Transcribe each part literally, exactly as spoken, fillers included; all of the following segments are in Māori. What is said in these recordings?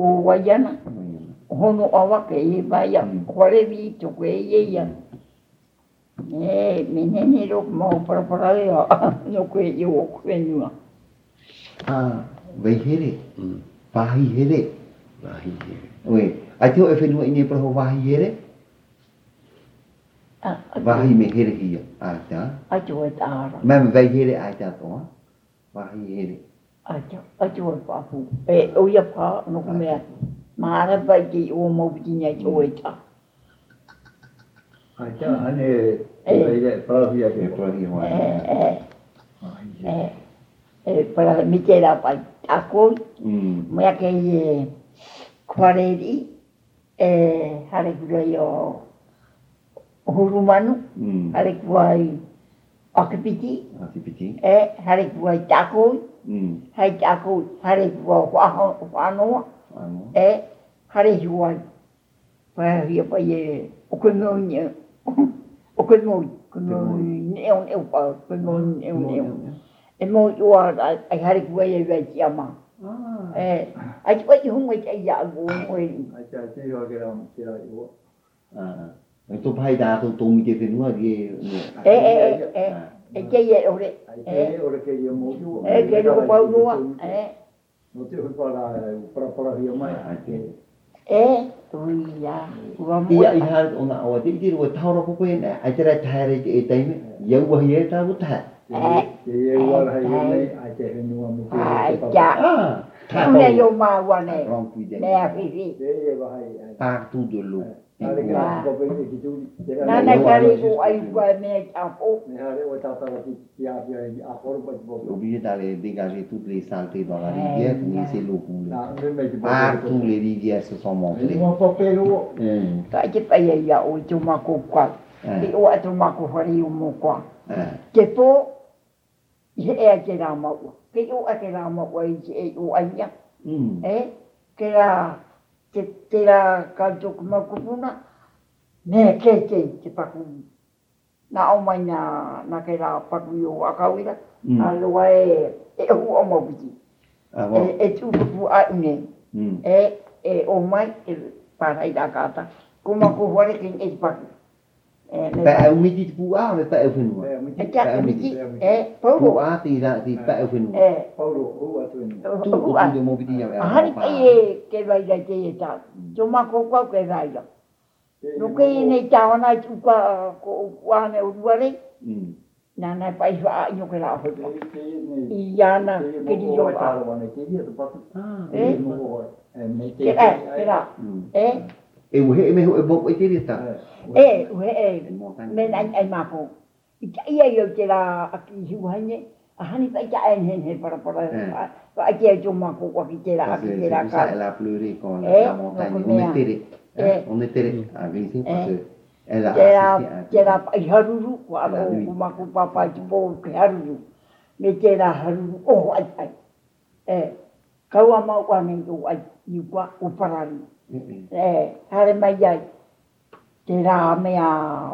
o waiana hono awa ke i vai a kore vi to ke i ia e menene ro mo para para no ke i o ke nua ah vai here vahi here vahi here oi ai tio e whenua ini para ho vahi here vahi me here hia a ta a tio e tāra me vai here ai ta toa vahi here a tio a tio e papu e o ia pa no ko mea mara vai ki o mo bitinha tio e ta ai ta ane e vai para via ke para via wa e e para mi te la pai ako mea ke e kwareri e hare kura i o hurumanu hare kua i akipiti e hare kua i tako hai tako hare kua whanoa e hare kua i pai hia pai e o koe mōni o koe mōni koe mōni neo neo pa koe mōni neo neo e mō ua ai hare kua i e wai ki ama eh ai tu ai hunga i ia go moi ai ta te ro ke ram ke ra i o ah ai to pai da to to mi te whenua ki e e e e ke ia ore e ore ke ia mo io e ke ro pa ua e no te hu para para para ria mai e tu ia ua mo ia i ha ona o te te ro tauro ko e ai te ra tare e taime ia ua hi e ta uta e e ua ra hi mai ai te whenua mo te ai ja Una yo ma wane. Ne a fifi. Pa tu de lu. Na na kari ko ai kwa me a po. Ne hare o tata ki ki a ki a ko ro pa Obligé d'aller dégager toutes les saletés dans la rivière pour laisser l'eau couler. Partout les rivières se sont montrées. Ka ke pa ia o tu ma ko kwa. Ki o atu ma ko hori o mo kwa. Ke po ye e ke ra ma ke o a ke ra ma o i e o aia e ke ra ke te ra ka tuk ma kupuna me ke ke te paku na o mai na na ke ra paku o akawira a loa e e o o mo biti e e tu pu a ne e e o mai e para i da kata kuma ko hore ke e paku Pe au miti te pua me pe au whenua. E kia miti e pauro. Pua ti ra ti pe au whenua. E pauro o atu ni. Tu tu de mo biti ya. Ahari pe e ke vai da ke e ta. Jo ma ko kwa ke vai da. No ke ne ta ona tu ka ko wa ne u ware. Na na pai fa io ke la ho. I ya na ke di jo ta ro ne ke di to pa. E me ke e ra. E e o he me ho e bo e te ta. E we e me ai ai ma ko. I ia yo te la aki hiuhane. A hani pa ia en hen he para para. Pa aki e jo ma ko ko ki te la aki te la ka. Elle a pleuré quand la montagne on était on était à Grising parce que elle a assisté. Te la i haruru ko a ko ma ko papa ti bo ke haruru. Me te la haruru o ai ai. E kaua ma ko ne ko ai i kwa o parari. E hare mai ai. Te rā mea...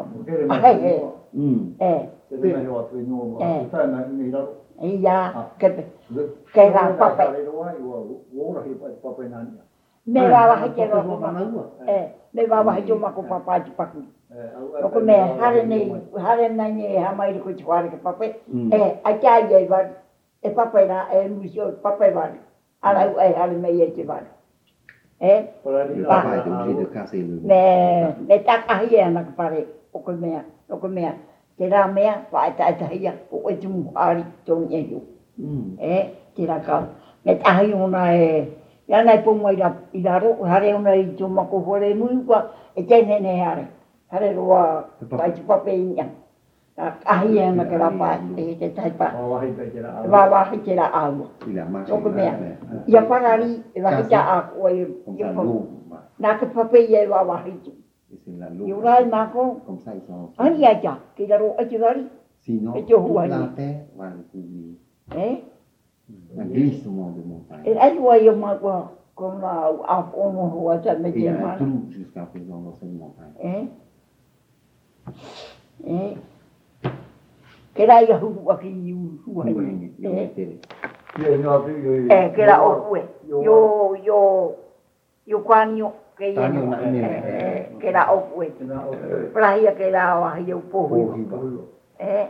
Ai, e. E. Te me reo atu i nō. E. Te na i raro. Ia, ke ke rā pape. Te reo ai ua ora hi pape nania. Me rā wahi ke rā pape. E. Me rā wahi tō mako papa ti paku. Oko me hare nei, hare nei nei ha mai riko ti whare ke pape. E, a kia i e wari. E pape rā, e musio pape wari. Ara u e hare mei e te wari. Eh? Papa est obligé de casser le. Mais mais ta carrière na pare o ko mea o ko mea te ra mea pa ta ta ia o e tu ari ton e yo eh te ra ka me ta hi ona e ya na po mai ra i ra ro hare ona i tu ma ko hore mu kwa e te ne ne hare hare ro pa ti pa pe nya ta carrière na ka ra pa e te tai pa wa hi te ra wa wa hi te ra a o ko mea ia parari e wa ta a o e na ke pape ye wa wa hi tu yo rai ma ko comme ça ils sont ani ya ja ke ro a ti rai sinon e jo huai la terre va le couvrir eh un glissement de montagne e ai wa yo ma ko ko na a o no ho a ta me il y te a ma un trou jusqu'à présent dans cette montagne eh eh ke rai ya hu wa ki yu hu ai eh Ye no atu yo. eh ke ra o ue yo yo yo kwanyo ke Tanyo na ini. ke la opwe playa ke la wa yo po eh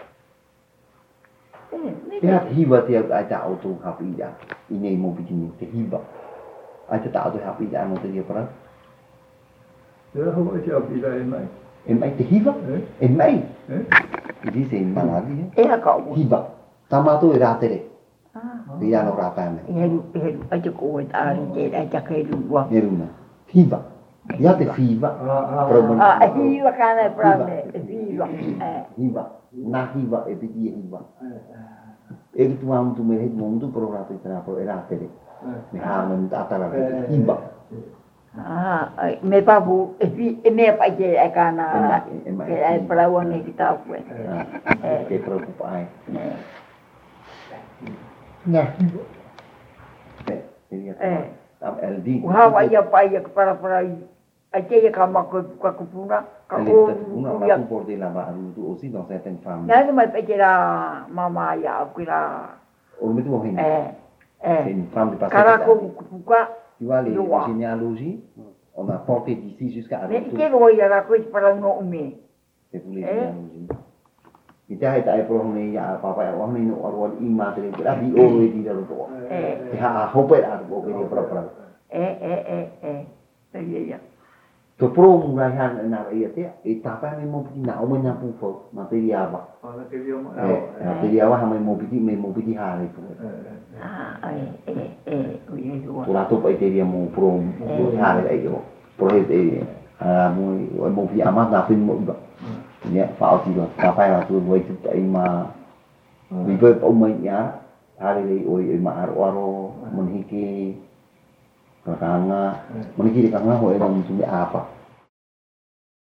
Dia hiba dia ada auto happy ya. Ini mau begini, dia hiba. Ada tak auto happy ya mau dia pernah? Ya, apa sih happy dah emai? Emai dia hiba? Emai? Jadi saya mana lagi? Eh kau hiba. Sama tu rata deh. Dia lo rata ni. Ya, ya, aja kau ada je, aja kau dua. Ni rumah. Hiba. Dia tu hiba. Problem. Ah, hiba kan ada problem. Hiba. Hiba. Nah hiba, eh dia hiba. Eh tu am tu melihat mung tu perlu rata itu apa rata deh. Ni hamen tak ada hiba. Ah, me babu, eh me apa je akan eh pelawan ni kita apa. Eh, ke preocupai. Nah. Eh, am L D. Wah, ya pa ya para para aja ya kama ko ko puna ko una ma tu por de la baru tu aussi dans certaines femmes. Ya no me pekira mama ya akira. O me tu mo Eh. Eh. C'est une femme de passé. Cara ko pourquoi tu vois les, les généalogies, on a porté d'ici jusqu'à Mais que voy a la cosa para no umi. C'est pour les généalogies. Kita hai tai pro ni ya papa ya wang ni no arwan ima te ke abi o we di dalu to. Eh. Ha hope ar bo ke pro pro. Eh eh eh eh. Ya ya. To pro mulai han na ia te e tapa ni mo piti na o me na pu fo materia ba. Ana ke dia ma. Eh, materia wa ha me mo piti me mo piti ha le. Ah, eh eh eh. Oye, yo. Ora to pa teria mo pro ha le ai yo. Pro e ah mo mo piti ama na pin mo ba. Nhé, phao thì là cà phê là tôi với chụp chạy mà vì với ông mình nhá, hai đi ôi mà aro mình hi ki, cả ngang mình hi ki cả ngang hồi đồng chúng bị apa.